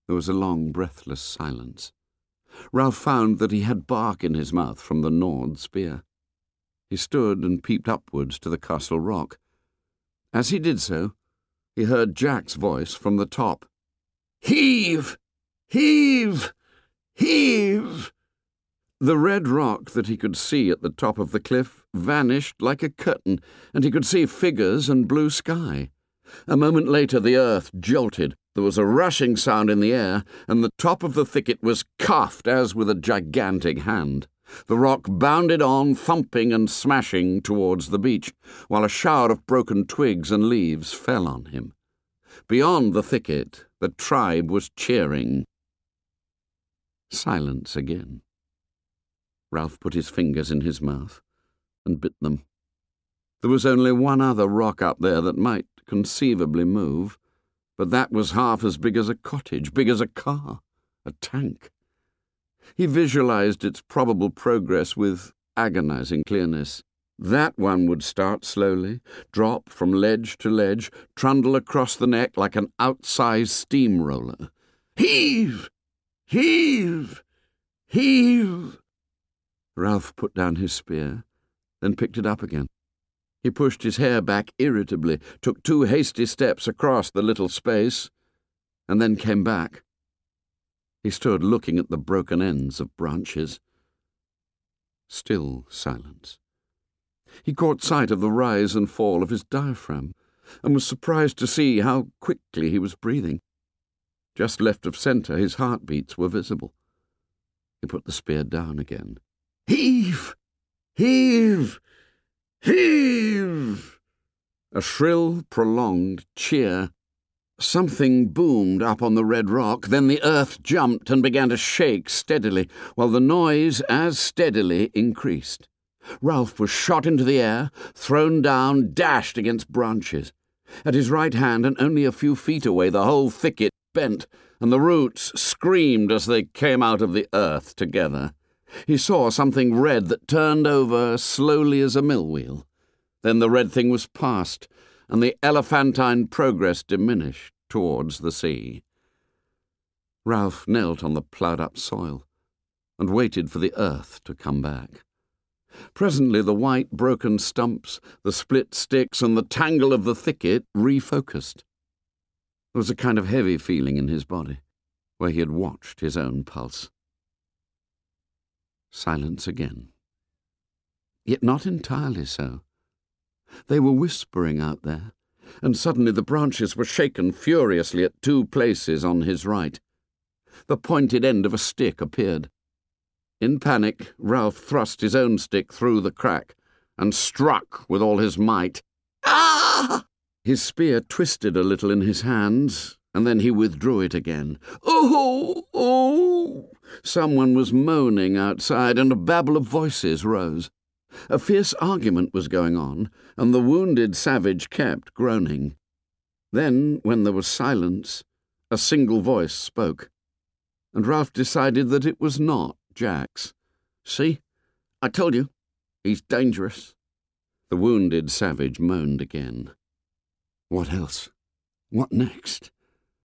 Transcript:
There was a long, breathless silence. Ralph found that he had bark in his mouth from the gnawed spear. He stood and peeped upwards to the castle rock. As he did so, he heard Jack's voice from the top. "Heave! Heave! Heave!" The red rock that he could see at the top of the cliff vanished like a curtain, and he could see figures and blue sky. A moment later the earth jolted. There was a rushing sound in the air, and the top of the thicket was cuffed as with a gigantic hand. The rock bounded on, thumping and smashing towards the beach, while a shower of broken twigs and leaves fell on him. Beyond the thicket, the tribe was cheering. Silence again. Ralph put his fingers in his mouth and bit them. There was only one other rock up there that might conceivably move, but that was half as big as a cottage, big as a car, a tank. He visualized its probable progress with agonizing clearness. That one would start slowly, drop from ledge to ledge, trundle across the neck like an outsized steamroller. "Heave! Heave! Heave!" Ralph put down his spear, then picked it up again. He pushed his hair back irritably, took 2 hasty steps across the little space, and then came back. He stood looking at the broken ends of branches. Still silence. He caught sight of the rise and fall of his diaphragm, and was surprised to see how quickly he was breathing. Just left of centre, his heartbeats were visible. He put the spear down again. "Heave! Heave! Heave!" A shrill, prolonged cheer. Something boomed up on the red rock, then the earth jumped and began to shake steadily, while the noise as steadily increased. Ralph was shot into the air, thrown down, dashed against branches. At his right hand, and only a few feet away, the whole thicket bent, and the roots screamed as they came out of the earth together. He saw something red that turned over slowly as a mill wheel. Then the red thing was past, and the elephantine progress diminished towards the sea. Ralph knelt on the ploughed-up soil and waited for the earth to come back. Presently the white broken stumps, the split sticks, and the tangle of the thicket refocused. There was a kind of heavy feeling in his body, where he had watched his own pulse. Silence again. Yet not entirely so. They were whispering out there, and suddenly the branches were shaken furiously at 2 places on his right. The pointed end of a stick appeared. In panic, Ralph thrust his own stick through the crack and struck with all his might. "Ah!" His spear twisted a little in his hands, and then he withdrew it again. "Oh! Oh!" Someone was moaning outside, and a babble of voices rose. A fierce argument was going on, and the wounded savage kept groaning. Then, when there was silence, a single voice spoke, and Ralph decided that it was not Jack's. "See? I told you. He's dangerous." The wounded savage moaned again. What else? What next?